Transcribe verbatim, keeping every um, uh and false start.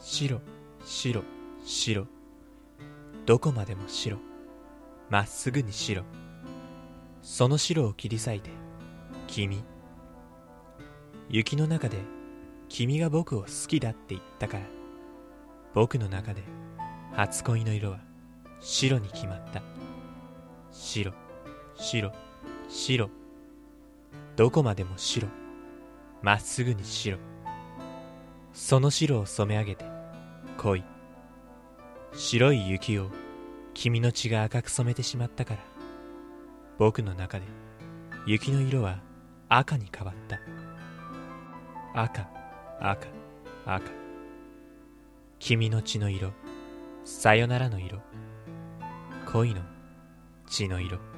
白、白、白。どこまでも白。まっすぐに白。その白を切り裂いて、君。雪の中で君が僕を好きだって言ったから、僕の中で初恋の色は白に決まった。白、白、白。どこまでも白。まっすぐに白。その白を染め上げて恋。白い雪を君の血が赤く染めてしまったから、僕の中で雪の色は赤に変わった。赤、赤、赤。君の血の色、さよならの色、恋の血の色。